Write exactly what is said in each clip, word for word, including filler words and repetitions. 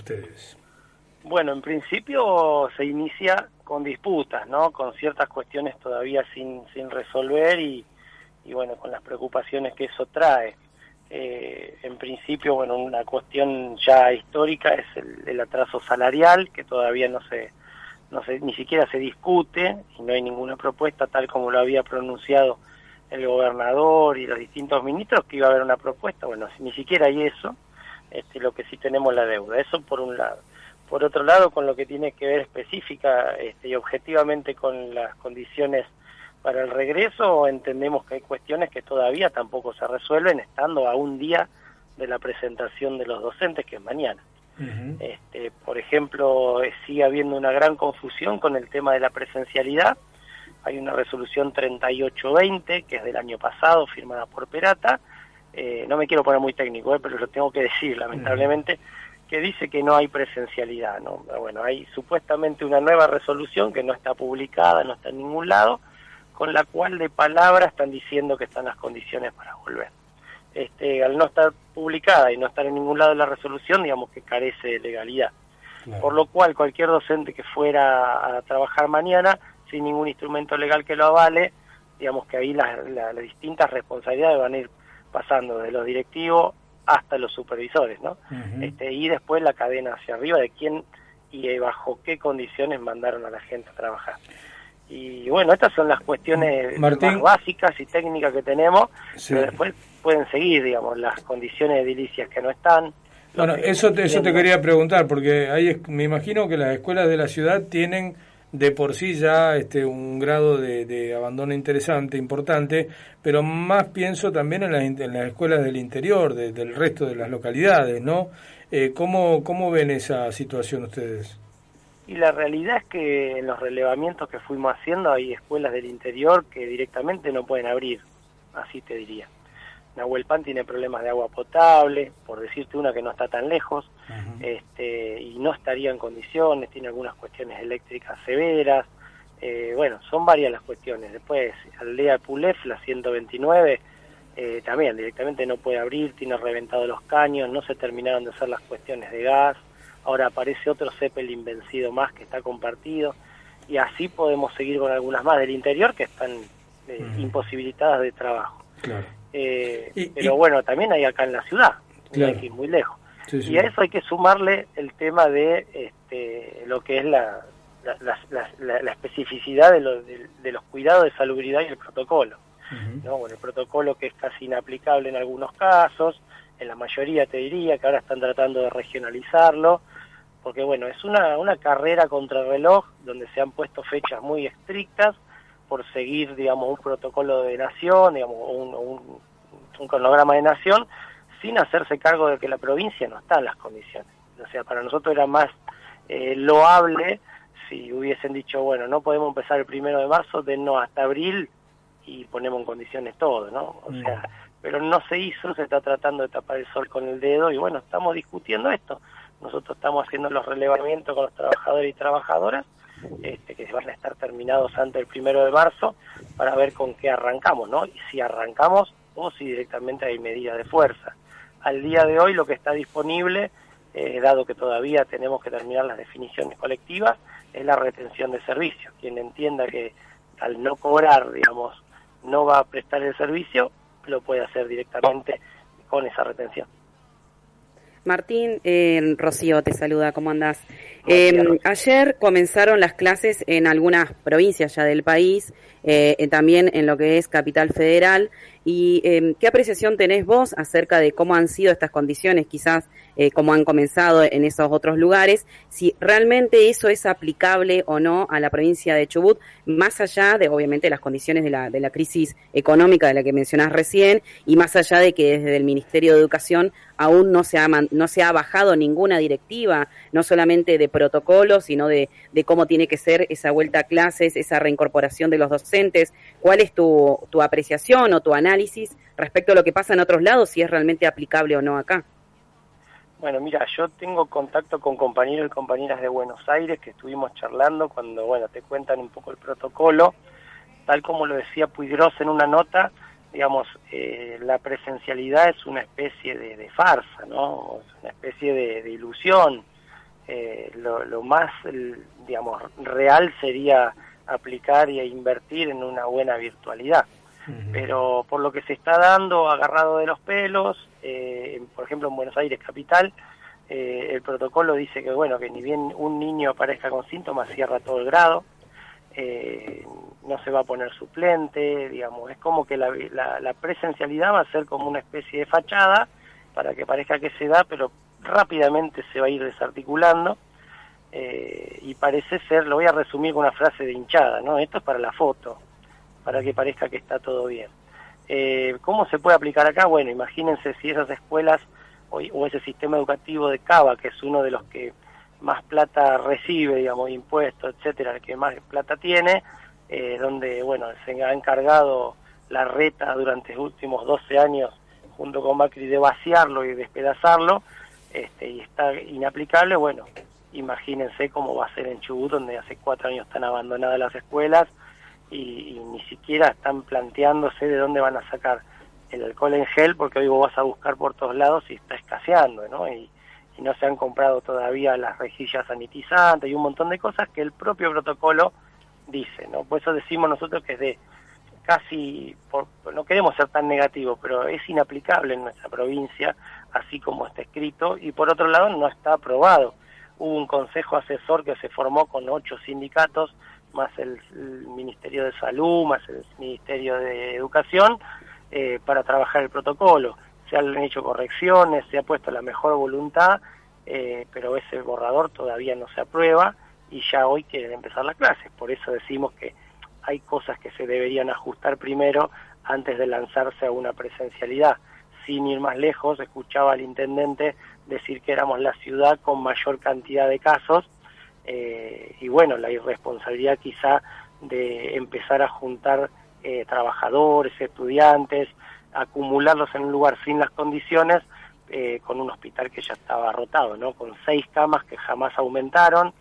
ustedes? Bueno, en principio se inicia con disputas, ¿no? Con ciertas cuestiones todavía sin, sin resolver y, y bueno, con las preocupaciones que eso trae. Eh, en principio, bueno, una cuestión ya histórica es el, el atraso salarial, que todavía no se, no se, ni siquiera se discute y no hay ninguna propuesta, tal como lo había pronunciado el gobernador y los distintos ministros, que iba a haber una propuesta. Bueno, ni siquiera hay eso, este, lo que sí tenemos la deuda, eso por un lado. Por otro lado, con lo que tiene que ver específica este, y objetivamente con las condiciones para el regreso, entendemos que hay cuestiones que todavía tampoco se resuelven, estando a un día de la presentación de los docentes, que es mañana. Uh-huh. Este, por ejemplo, eh, sigue habiendo una gran confusión con el tema de la presencialidad. Hay una resolución treinta y ocho veinte, que es del año pasado, firmada por Perata. Eh, no me quiero poner muy técnico, eh, pero lo tengo que decir, lamentablemente, uh-huh. que dice que no hay presencialidad, ¿no? Bueno, hay supuestamente una nueva resolución que no está publicada, no está en ningún lado, con la cual de palabra están diciendo que están las condiciones para volver. Este, al no estar publicada y no estar en ningún lado la resolución, digamos que carece de legalidad. Claro. Por lo cual, cualquier docente que fuera a trabajar mañana, sin ningún instrumento legal que lo avale, digamos que ahí las, las, las distintas responsabilidades van a ir pasando de los directivos hasta los supervisores, ¿no? Uh-huh. Este, y después la cadena hacia arriba de quién y bajo qué condiciones mandaron a la gente a trabajar. Y bueno, estas son las cuestiones Martín, más básicas y técnicas que tenemos, sí. Pero después pueden seguir, digamos, las condiciones edilicias que no están. Bueno, eso te, eso te quería preguntar, porque ahí me imagino que las escuelas de la ciudad tienen de por sí ya este un grado de, de abandono interesante, importante, pero más pienso también en las, en las escuelas del interior, de, del resto de las localidades, ¿no? Eh, ¿cómo, ¿Cómo ven esa situación ustedes? Y la realidad es que en los relevamientos que fuimos haciendo hay escuelas del interior que directamente no pueden abrir, así te diría. Nahuelpan tiene problemas de agua potable, por decirte una que no está tan lejos, uh-huh. este, y no estaría en condiciones, tiene algunas cuestiones eléctricas severas, eh, bueno, son varias las cuestiones. Después, Aldea Pulef, la ciento veintinueve, eh, también directamente no puede abrir, tiene reventado los caños, no se terminaron de hacer las cuestiones de gas. Ahora aparece otro Zeppelin vencido más que está compartido, y así podemos seguir con algunas más del interior que están eh, uh-huh. imposibilitadas de trabajo. Claro. Eh, y, pero y... bueno, también hay acá en la ciudad, claro. Hay que ir muy lejos. Sí, sí. Y a eso hay que sumarle el tema de este, lo que es la, la, la, la, la, la especificidad de, lo, de, de los cuidados de salubridad y el protocolo. Uh-huh. ¿No? Bueno, el protocolo que es casi inaplicable en algunos casos, en la mayoría te diría que ahora están tratando de regionalizarlo, porque bueno, es una, una carrera contra el reloj donde se han puesto fechas muy estrictas por seguir, digamos, un protocolo de nación, digamos, un, un, un cronograma de nación, sin hacerse cargo de que la provincia no está en las condiciones. O sea, para nosotros era más eh, loable si hubiesen dicho, bueno, no podemos empezar el primero de marzo, dennos hasta abril y ponemos en condiciones todo, ¿no? O sea, pero no se hizo, se está tratando de tapar el sol con el dedo y bueno, estamos discutiendo esto. Nosotros estamos haciendo los relevamientos con los trabajadores y trabajadoras, este, que van a estar terminados antes del primero de marzo, para ver con qué arrancamos, ¿no? Y si arrancamos o si directamente hay medidas de fuerza. Al día de hoy lo que está disponible, eh, dado que todavía tenemos que terminar las definiciones colectivas, es la retención de servicios. Quien entienda que al no cobrar, digamos, no va a prestar el servicio, lo puede hacer directamente con esa retención. Martín, eh, Rocío te saluda, ¿cómo andás? Eh, ayer comenzaron las clases en algunas provincias ya del país, eh, también en lo que es Capital Federal, y eh, ¿qué apreciación tenés vos acerca de cómo han sido estas condiciones, quizás eh, cómo han comenzado en esos otros lugares, si realmente eso es aplicable o no a la provincia de Chubut, más allá de obviamente las condiciones de la, de la crisis económica de la que mencionás recién, y más allá de que desde el Ministerio de Educación aún no se ha, no se ha bajado ninguna directiva, no solamente de protocolo, sino de, de cómo tiene que ser esa vuelta a clases, esa reincorporación de los docentes. ¿Cuál es tu, tu apreciación o tu análisis respecto a lo que pasa en otros lados, si es realmente aplicable o no acá? Bueno, mira, yo tengo contacto con compañeros y compañeras de Buenos Aires que estuvimos charlando cuando, bueno, te cuentan un poco el protocolo, tal como lo decía Puigros en una nota. Digamos, eh, la presencialidad es una especie de, de farsa, ¿no? Es una especie de, de ilusión. eh, lo, lo más, el, digamos, real sería aplicar e invertir en una buena virtualidad. Uh-huh. Pero por lo que se está dando, agarrado de los pelos, eh, por ejemplo en Buenos Aires capital, eh, el protocolo dice que bueno, que ni bien un niño aparezca con síntomas, cierra todo el grado, eh, no se va a poner suplente, digamos, es como que la, la, la presencialidad va a ser como una especie de fachada para que parezca que se da, pero rápidamente se va a ir desarticulando. Eh, y parece ser, lo voy a resumir con una frase de hinchada, ¿no? Esto es para la foto, para que parezca que está todo bien. Eh, ¿Cómo se puede aplicar acá? Bueno, imagínense si esas escuelas o, o ese sistema educativo de Cava, que es uno de los que más plata recibe, digamos, impuestos, etcétera, el que más plata tiene, eh, donde, bueno, se ha encargado la reta durante los últimos doce años, junto con Macri, de vaciarlo y despedazarlo, este, y está inaplicable. Bueno, imagínense cómo va a ser en Chubut, donde hace cuatro años están abandonadas las escuelas y, y ni siquiera están planteándose de dónde van a sacar el alcohol en gel, porque hoy vos vas a buscar por todos lados y está escaseando, ¿no? Y, y no se han comprado todavía las rejillas sanitizantes y un montón de cosas que el propio protocolo dice, ¿no? Por eso decimos nosotros que es de casi, por, no queremos ser tan negativos, pero es inaplicable en nuestra provincia, así como está escrito, y por otro lado no está aprobado. Hubo un consejo asesor que se formó con ocho sindicatos, más el, el Ministerio de Salud, más el Ministerio de Educación, eh, para trabajar el protocolo. Se han hecho correcciones, se ha puesto la mejor voluntad, eh, pero ese borrador todavía no se aprueba y ya hoy quieren empezar las clases. Por eso decimos que hay cosas que se deberían ajustar primero antes de lanzarse a una presencialidad. Sin ir más lejos, escuchaba al intendente decir que éramos la ciudad con mayor cantidad de casos, eh, y bueno, la irresponsabilidad quizá de empezar a juntar eh, trabajadores, estudiantes, acumularlos en un lugar sin las condiciones, eh, con un hospital que ya estaba rotado, ¿no? Con seis camas que jamás aumentaron.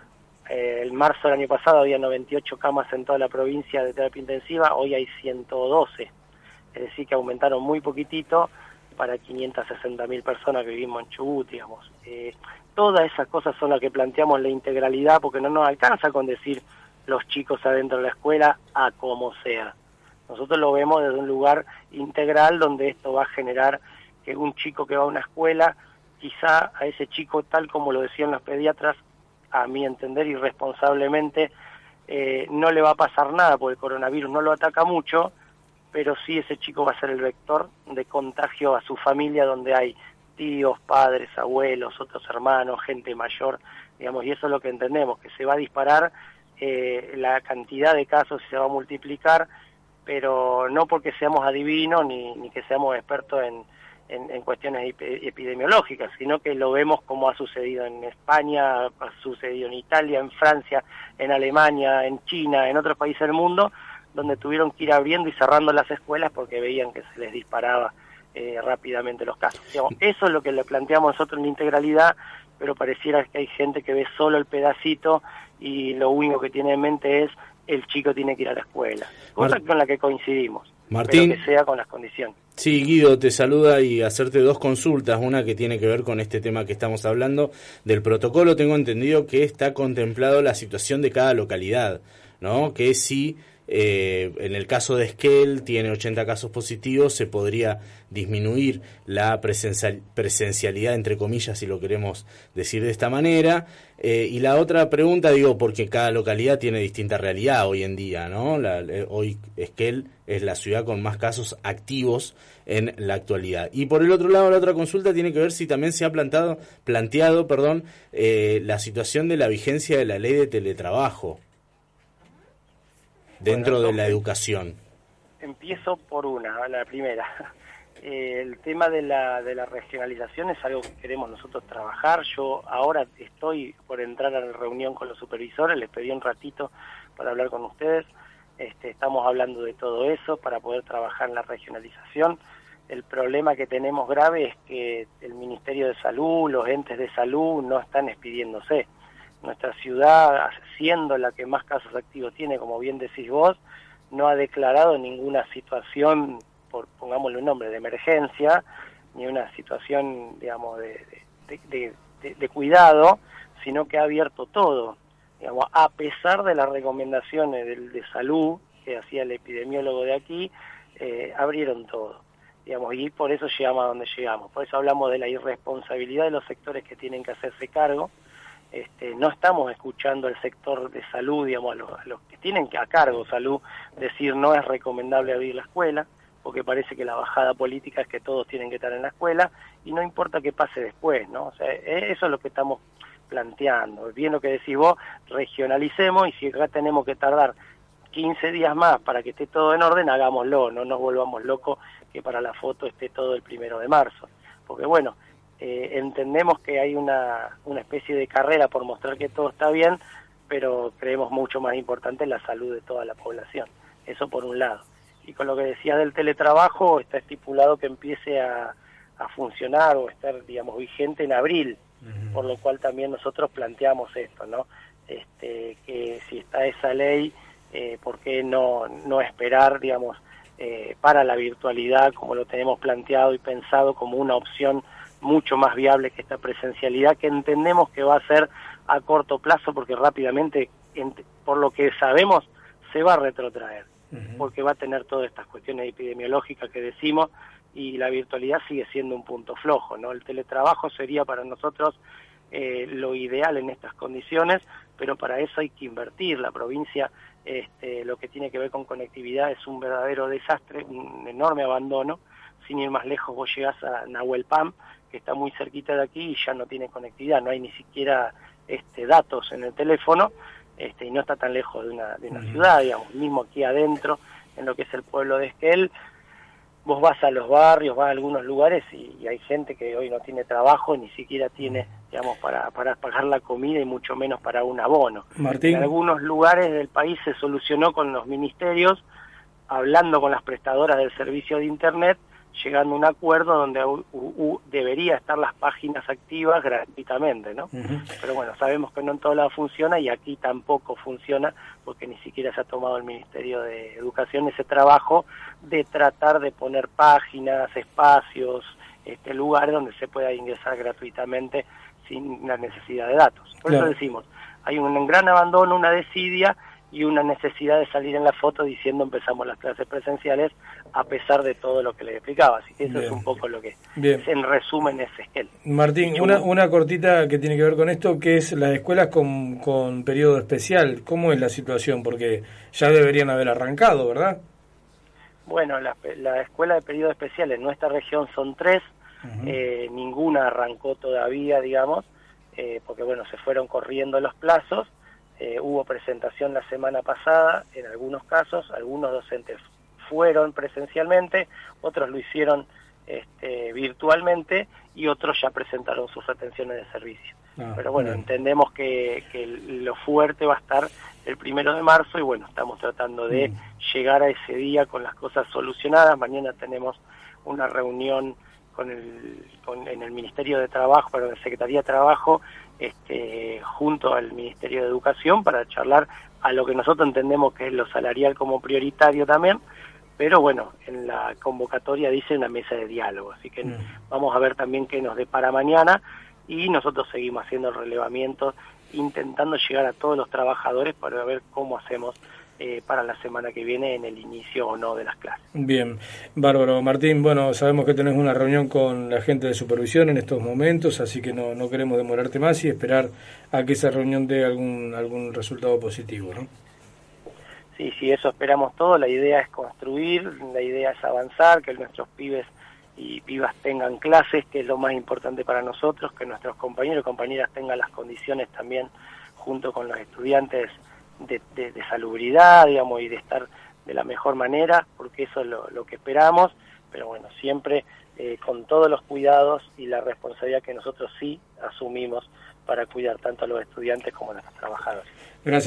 Eh, el marzo del año pasado había noventa y ocho camas en toda la provincia de terapia intensiva, hoy hay ciento doce, es decir que aumentaron muy poquitito para quinientas sesenta mil personas que vivimos en Chubut, digamos. Eh, todas esas cosas son las que planteamos la integralidad, porque no nos alcanza con decir los chicos adentro de la escuela a como sea. Nosotros lo vemos desde un lugar integral donde esto va a generar que un chico que va a una escuela, quizá a ese chico, tal como lo decían los pediatras, a mi entender irresponsablemente, eh, no le va a pasar nada porque el coronavirus no lo ataca mucho, pero sí ese chico va a ser el vector de contagio a su familia, donde hay tíos, padres, abuelos, otros hermanos, gente mayor, digamos, y eso es lo que entendemos, que se va a disparar eh, la cantidad de casos y se va a multiplicar, pero no porque seamos adivinos ni, ni que seamos expertos en, en, en cuestiones epidemiológicas, sino que lo vemos como ha sucedido en España, ha sucedido en Italia, en Francia, en Alemania, en China, en otros países del mundo, donde tuvieron que ir abriendo y cerrando las escuelas porque veían que se les disparaba eh, rápidamente los casos. Digamos, eso es lo que le planteamos nosotros en la integralidad, pero pareciera que hay gente que ve solo el pedacito y lo único que tiene en mente es el chico tiene que ir a la escuela, cosa Mar- con la que coincidimos, Martín, pero que sea con las condiciones. Sí, Guido, te saluda y hacerte dos consultas, una que tiene que ver con este tema que estamos hablando del protocolo. Tengo entendido que está contemplado la situación de cada localidad, ¿no? Que si eh, en el caso de Esquel tiene ochenta casos positivos, se podría disminuir la presencial, presencialidad, entre comillas, si lo queremos decir de esta manera. Eh, y la otra pregunta, digo, porque cada localidad tiene distinta realidad hoy en día, ¿no? La, eh, hoy Esquel es la ciudad con más casos activos en la actualidad. Y por el otro lado, la otra consulta tiene que ver si también se ha plantado, planteado perdón, eh, la situación de la vigencia de la ley de teletrabajo dentro bueno, de la educación. Empiezo por una, la primera. Eh, el tema de la, de la regionalización es algo que queremos nosotros trabajar. Yo ahora estoy por entrar a la reunión con los supervisores, les pedí un ratito para hablar con ustedes. Este, estamos hablando de todo eso para poder trabajar en la regionalización. El problema que tenemos grave es que el Ministerio de Salud, los entes de salud no están expidiéndose. Nuestra ciudad, siendo la que más casos activos tiene, como bien decís vos, no ha declarado ninguna situación, por pongámosle un nombre, de emergencia, ni una situación, digamos, de, de, de, de, de cuidado, sino que ha abierto todo, digamos, a pesar de las recomendaciones de, de salud que hacía el epidemiólogo de aquí, eh, abrieron todo, digamos, y por eso llegamos a donde llegamos. Por eso hablamos de la irresponsabilidad de los sectores que tienen que hacerse cargo. Este, no estamos escuchando al sector de salud, digamos, a los, a los que tienen que a cargo salud, decir no es recomendable abrir la escuela, porque parece que la bajada política es que todos tienen que estar en la escuela, y no importa qué pase después, ¿no? O sea, eso es lo que estamos planteando. Bien lo que decís vos, regionalicemos, y si acá tenemos que tardar quince días más para que esté todo en orden, hagámoslo, no nos volvamos locos que para la foto esté todo el primero de marzo. Porque bueno, eh, entendemos que hay una, una especie de carrera por mostrar que todo está bien, pero creemos mucho más importante la salud de toda la población. Eso por un lado. Y con lo que decías del teletrabajo, está estipulado que empiece a, a funcionar o estar, digamos, vigente en abril, uh-huh. Por lo cual también nosotros planteamos esto, ¿no? Este, que si está esa ley, eh, ¿por qué no, no esperar, digamos, eh, para la virtualidad, como lo tenemos planteado y pensado como una opción mucho más viable que esta presencialidad, que entendemos que va a ser a corto plazo, porque rápidamente, por lo que sabemos, se va a retrotraer, uh-huh. Porque va a tener todas estas cuestiones epidemiológicas que decimos, y la virtualidad sigue siendo un punto flojo, ¿no? El teletrabajo sería para nosotros eh, lo ideal en estas condiciones, pero para eso hay que invertir. La provincia, este, lo que tiene que ver con conectividad es un verdadero desastre, un enorme abandono. Sin ir más lejos, vos llegás a Nahuelpan, que está muy cerquita de aquí, y ya no tiene conectividad, no hay ni siquiera este, datos en el teléfono, este, y no está tan lejos de una, de una uh-huh. ciudad, digamos, mismo aquí adentro, en lo que es el pueblo de Esquel. Vos vas a los barrios, vas a algunos lugares y, y hay gente que hoy no tiene trabajo, ni siquiera tiene, digamos, para, para pagar la comida y mucho menos para un abono. Martín. En algunos lugares del país se solucionó con los ministerios, hablando con las prestadoras del servicio de Internet, llegando a un acuerdo donde u, u, debería estar las páginas activas gratuitamente, ¿no? Uh-huh. Pero bueno, sabemos que no en todos lados funciona, y aquí tampoco funciona, porque ni siquiera se ha tomado el Ministerio de Educación ese trabajo de tratar de poner páginas, espacios, este, lugares donde se pueda ingresar gratuitamente sin la necesidad de datos. Por claro. Eso decimos, hay un gran abandono, una desidia y una necesidad de salir en la foto diciendo empezamos las clases presenciales, a pesar de todo lo que les explicaba. Así que eso Bien. Es un poco lo que Bien. En resumen es Esquel. Martín, una, una cortita que tiene que ver con esto, que es las escuelas con, con periodo especial. ¿Cómo es la situación? Porque ya deberían haber arrancado, ¿verdad? Bueno, la, la escuela de periodo especial en nuestra región son tres, uh-huh. eh, ninguna arrancó todavía, digamos, eh, porque bueno, se fueron corriendo los plazos. Eh, hubo presentación la semana pasada, en algunos casos, algunos docentes fueron presencialmente, otros lo hicieron este, virtualmente, y otros ya presentaron sus retenciones de servicio. Ah, Pero bueno, bien. Entendemos que, que lo fuerte va a estar el primero de marzo, y bueno, estamos tratando de mm. llegar a ese día con las cosas solucionadas. Mañana tenemos una reunión con el, con, en el Ministerio de Trabajo, pero en la Secretaría de Trabajo, este, junto al Ministerio de Educación, para charlar a lo que nosotros entendemos que es lo salarial como prioritario también, pero bueno, en la convocatoria dice una mesa de diálogo, así que mm. vamos a ver también qué nos depara mañana, y nosotros seguimos haciendo el relevamiento, intentando llegar a todos los trabajadores para ver cómo hacemos Eh, para la semana que viene en el inicio o no de las clases. Bien, bárbaro. Martín, bueno, sabemos que tenés una reunión con la gente de supervisión en estos momentos, así que no, no queremos demorarte más y esperar a que esa reunión dé algún, algún resultado positivo, ¿no? Sí, sí, eso esperamos todo. La idea es construir, la idea es avanzar, que nuestros pibes y pibas tengan clases, que es lo más importante para nosotros, que nuestros compañeros y compañeras tengan las condiciones también junto con los estudiantes De, de, de salubridad, digamos, y de estar de la mejor manera, porque eso es lo, lo que esperamos, pero bueno, siempre eh, con todos los cuidados y la responsabilidad que nosotros sí asumimos para cuidar tanto a los estudiantes como a los trabajadores. Gracias.